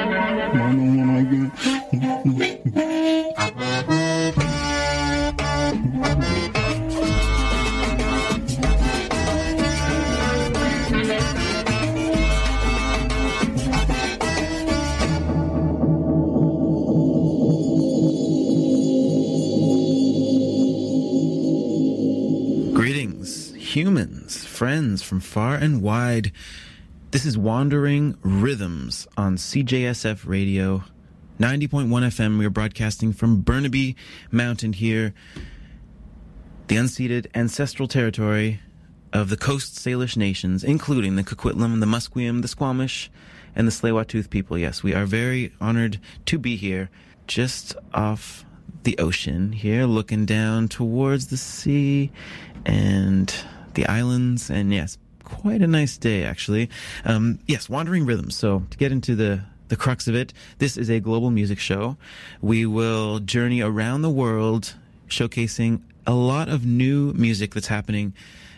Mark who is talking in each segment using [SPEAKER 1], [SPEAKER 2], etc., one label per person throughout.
[SPEAKER 1] Greetings, humans, friends from far and wide. This is Wandering Rhythms on CJSF Radio, 90.1 FM. We are broadcasting from Burnaby Mountain here, the unceded ancestral territory of the Coast Salish nations, including the Coquitlam, the Musqueam, the Squamish, and the Tsleil-Waututh people. Yes, we are very honored to be here, just off the ocean here, looking down towards the sea and the islands, and yes, quite a nice day, actually. Yes, Wandering Rhythms. So to get into the crux of it, this is a global music show. We will journey around the world, showcasing a lot of new music that's happening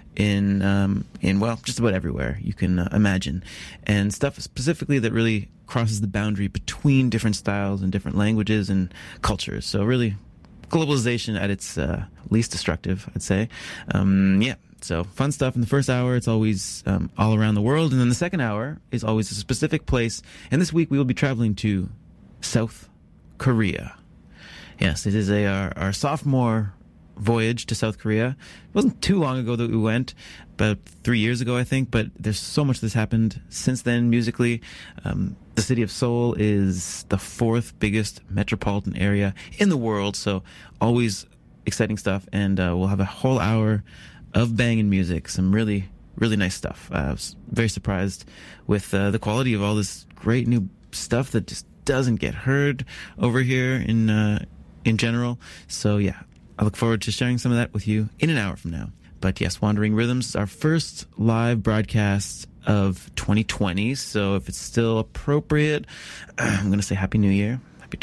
[SPEAKER 1] in well, just about everywhere you can imagine, and stuff specifically that really crosses the boundary between different styles and different languages and cultures. So really, globalization at its least destructive, I'd say. Yeah. So fun stuff. In the first hour, it's always all around the world. And then the second hour is always a specific place. And this week we will be traveling to South Korea. Yes, it is our sophomore voyage to South Korea. It wasn't too long ago that we went, about 3 years ago, I think. But there's so much that's happened since then musically. The city of Seoul is the fourth biggest metropolitan area in the world. So always exciting stuff. And we'll have a whole hour of banging music, some really, really nice stuff. I was very surprised with the quality of all this great new stuff that just doesn't get heard over here in general. So yeah, I look forward to sharing some of that with you in an hour from now. But yes, Wandering Rhythms is our first live broadcast of 2020. So if it's still appropriate, I'm going to say Happy New Year. Happy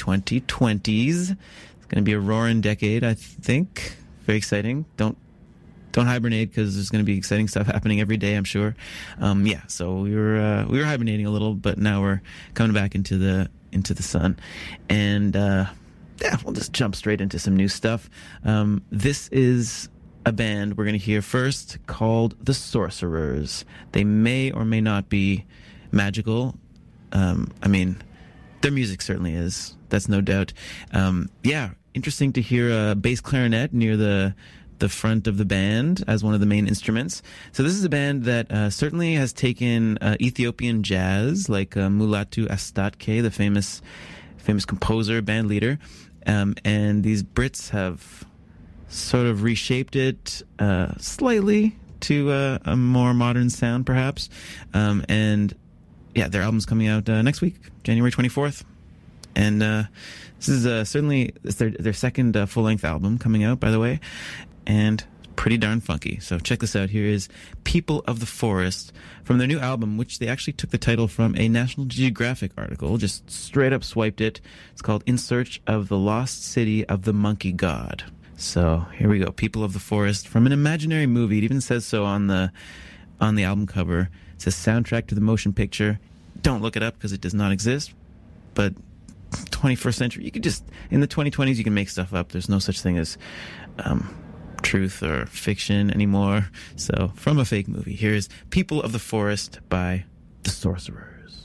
[SPEAKER 1] 2020s. It's going to be a roaring decade, I think. Very exciting. Don't hibernate, because there's going to be exciting stuff happening every day, I'm sure. Yeah, so we were hibernating a little, but now we're coming back into the sun, and yeah, we'll just jump straight into some new stuff. This is a band we're going to hear first called The Sorcerers. They may or may not be magical. I mean, their music certainly is. That's no doubt. Yeah, interesting to hear a bass clarinet near the front of the band as one of the main instruments. So this is a band that certainly has taken Ethiopian jazz, like Mulatu Astatke, the famous composer, band leader, and these Brits have sort of reshaped it slightly to a more modern sound, perhaps. And yeah, their album's coming out next week, January 24th. And this is certainly their second full-length album coming out, by the way, and pretty darn funky. So check this out. Here is People of the Forest from their new album, which they actually took the title from a National Geographic article, just straight up swiped it. It's called In Search of the Lost City of the Monkey God. So here we go. People of the Forest from an imaginary movie. It even says so on the album cover. It says soundtrack to the motion picture. Don't look it up because it does not exist. But 21st century, you could just, in the 2020s, you can make stuff up. There's no such thing as truth or fiction anymore. So from a fake movie, here's People of the Forest by The Sorcerers.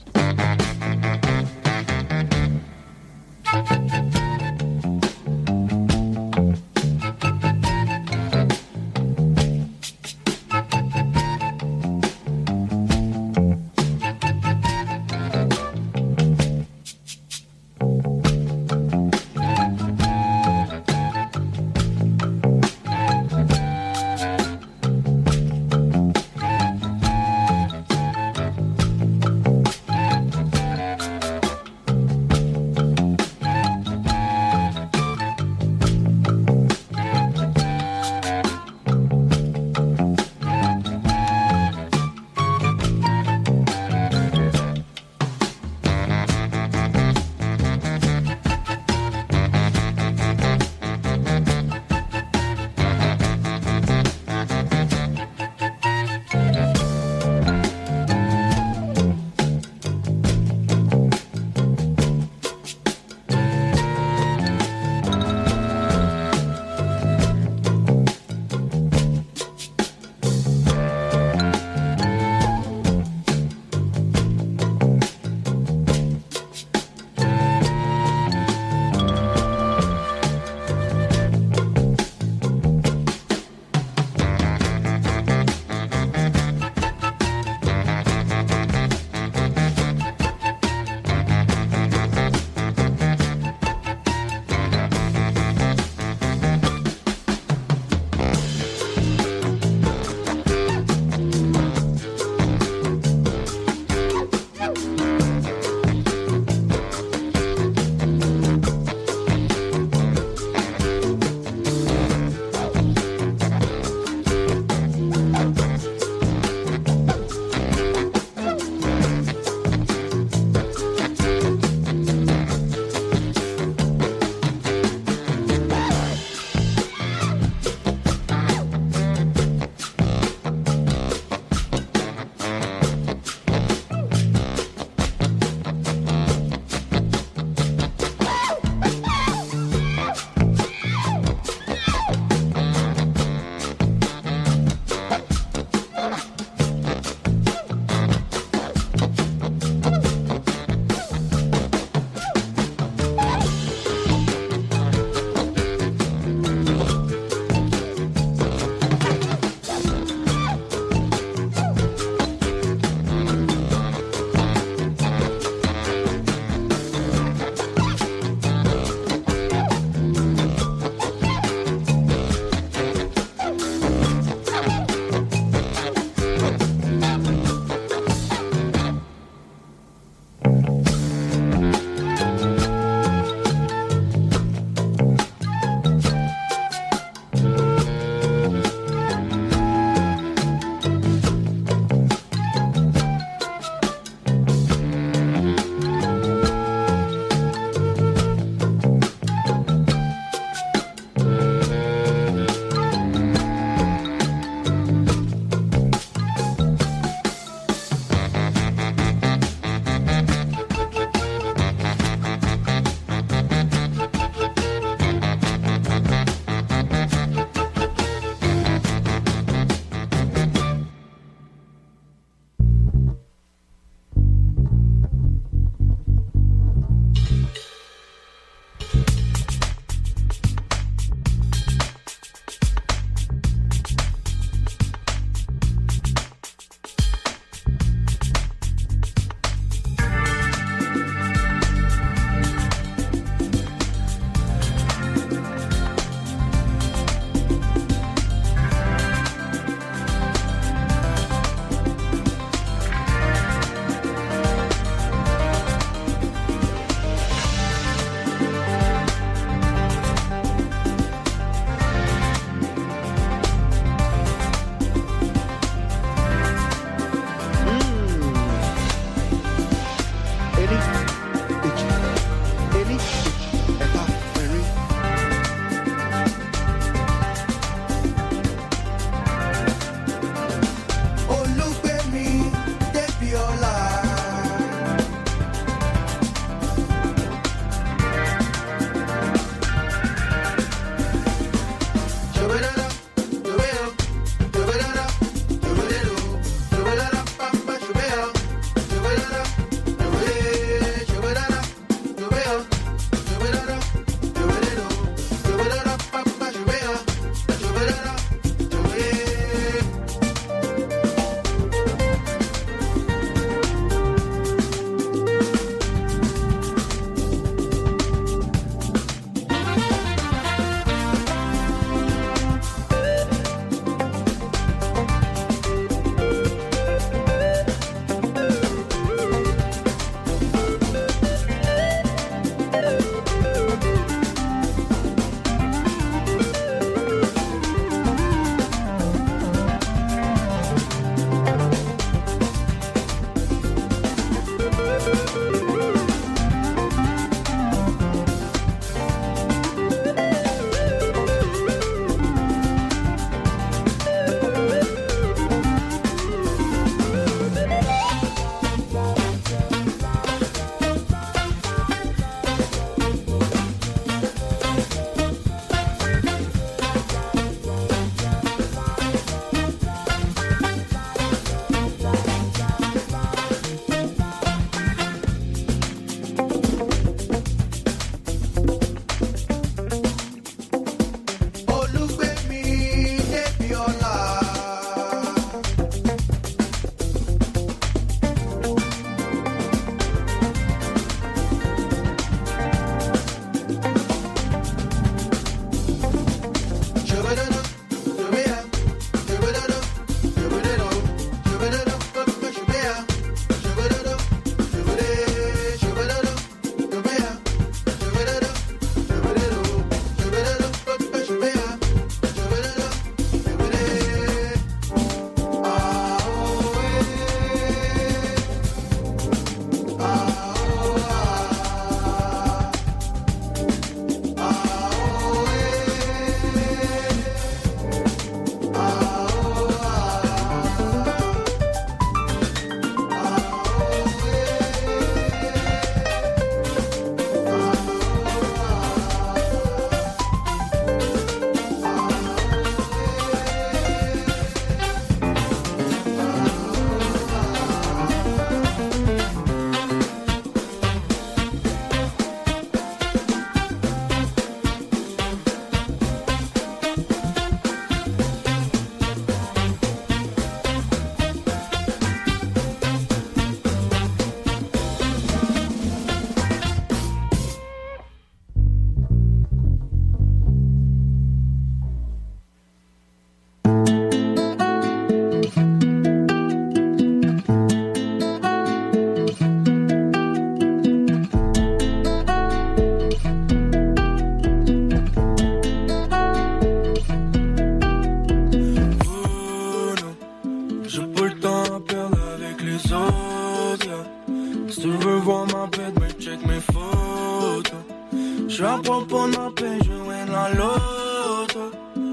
[SPEAKER 2] mes photos. J'suis à propos de ma paix, je win la loto.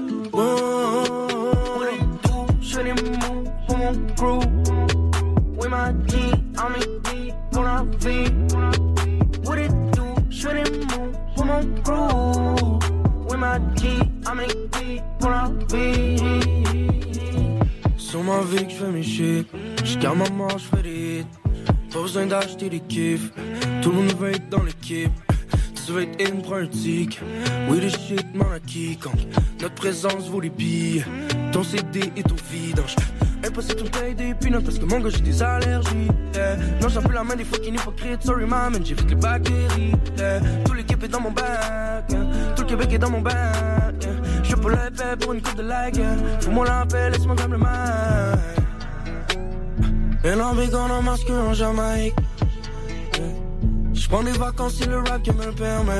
[SPEAKER 2] J'fais des moves pour mon crew. With my G, I'm in deep pour la vie. What it do? J'fais des moves pour mon crew. With my G, I'm in deep pour la vie. Sur ma vie que j'fais mes shit. Jusqu'à ma mort j'fais des hits. Pas besoin d'acheter des kiffs. Tout le monde veut être dans l'équipe. Tu veux être in, prends un tic. Oui, le shit m'en a quiconque. Notre présence vaut les billes. Ton CD est au vidange. Impossible de me payer des peanuts parce que mon gars j'ai des allergies. Non, j'ai un peu la main des fucking hypocrites. Sorry, man, j'évite les bactéries. Tout l'équipe est dans mon bac. Tout le Québec est dans mon bac. J'suis pas l'épée pour une coupe de like. Fous-moi la paix, laisse-moi comme le mal. Et l'ambique en masque en Jamaïque. J'prends des vacances si le rap qui me le permet.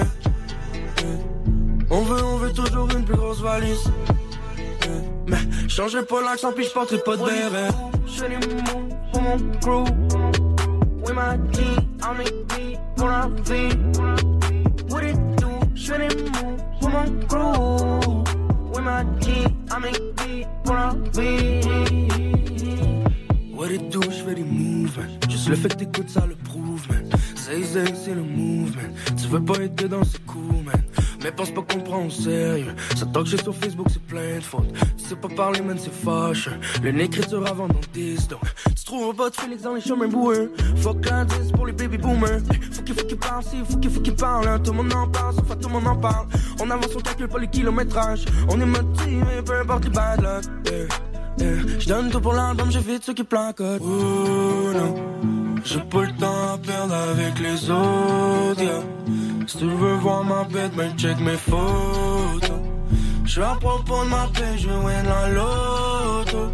[SPEAKER 2] On veut toujours une plus grosse valise. Mais changerai pas l'accent puis j'porterai pas de béret. J'fais des moves pour mon crew. With my G, I'm in deep pour la vie. What it do? J'fais des moves pour mon crew. With my G, I'm in deep pour la vie. What it do? J'fais des moves, man. Juste le fait que t'écoutes ça le prouve, man. Zay c'est le move, man. Tu veux pas être dedans, c'est cool, man. Mais pense pas qu'on prend au sérieux. Ça talk j'ai sur Facebook, c'est plein de fautes. Tu sais pas parler, man, c'est fâche. L'écriture avant dans 10, donc tu trouveras pas de Félix dans les chemins boueux. Fuck l'indice pour les baby boomers. Faut qu'il parle, si, faut qu'il parle, hein. Tout le monde en parle, sauf à tout le monde en parle. On avance, on calcule pas les kilométrages. On est motivé, peu importe les bad luck. J'donne tout pour l'album, j'évite ceux qui placotent. Oh non, j'ai pas le temps à perdre avec les autres, yeah. Si tu veux voir ma bête, ben check mes photos. J'suis à propos de ma paix, je win la loto.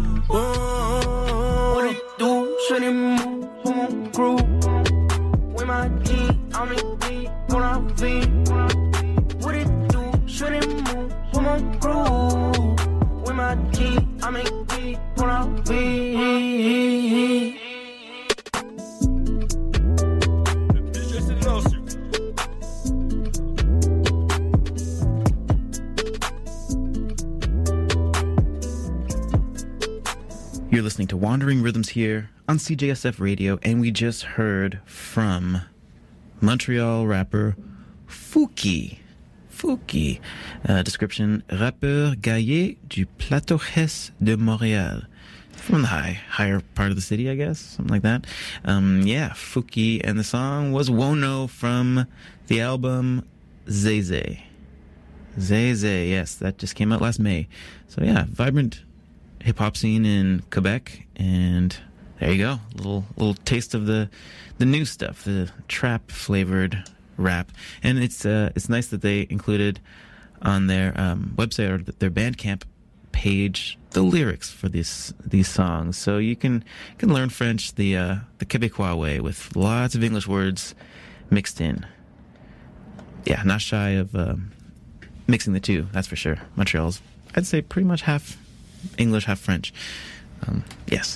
[SPEAKER 2] What it do? J'fais des moves pour mon crew. With my G, I'm in deep pour la vie. What it do? J'fais des moves pour mon crew. With my G, I'm in deep pour la vie.
[SPEAKER 1] You're listening to Wandering Rhythms here on CJSF Radio, and we just heard from Montreal rapper Fouki. Description, rappeur gaillé du Plateau Hesse de Montréal. From the higher part of the city, I guess, something like that. Fouki, and the song was Wono from the album Zay. Yes, that just came out last May. So yeah, vibrant hip-hop scene in Quebec, and there you go, little taste of the new stuff, the trap flavored rap. And it's nice that they included on their website or their Bandcamp page the lyrics for these songs, so you can learn French the Quebecois way with lots of English words mixed in. Yeah, not shy of mixing the two, that's for sure. Montreal's, I'd say, pretty much half English, half French. Yes.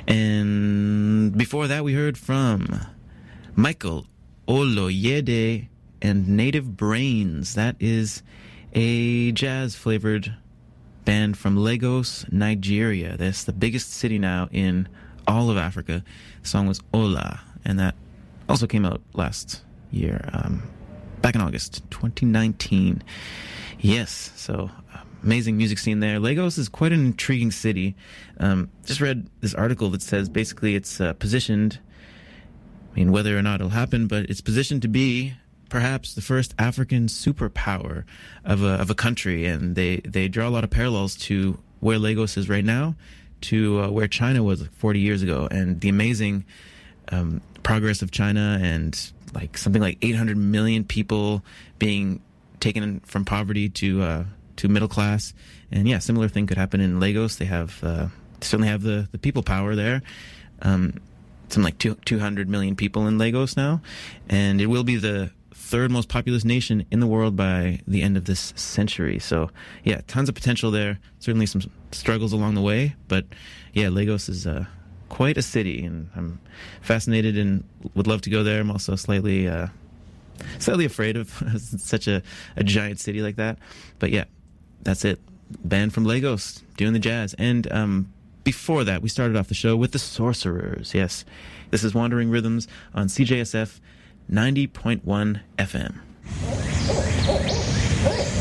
[SPEAKER 1] And before that, we heard from Michael Oloyede and Native Brains. That is a jazz-flavored band from Lagos, Nigeria. That's the biggest city now in all of Africa. The song was Ola, and that also came out last year, back in August 2019. Yes, so amazing music scene there. Lagos is quite an intriguing city. Just read this article that says basically it's positioned, I mean, whether or not it'll happen, but it's positioned to be perhaps the first African superpower of a country. And they draw a lot of parallels to where Lagos is right now to where China was 40 years ago, and the amazing progress of China, and like something like 800 million people being taken from poverty to middle class. And yeah, similar thing could happen in Lagos. They have certainly have the people power there. Something like 200 million people in Lagos now, and it will be the third most populous nation in the world by the end of this century. So yeah, tons of potential there. Certainly some struggles along the way, but yeah, Lagos is quite a city, and I'm fascinated and would love to go there. I'm also slightly slightly afraid of such a giant city like that. But yeah, that's it. Band from Lagos doing the jazz. And before that, we started off the show with the Sorcerers. Yes, this is Wandering Rhythms on CJSF 90.1 FM.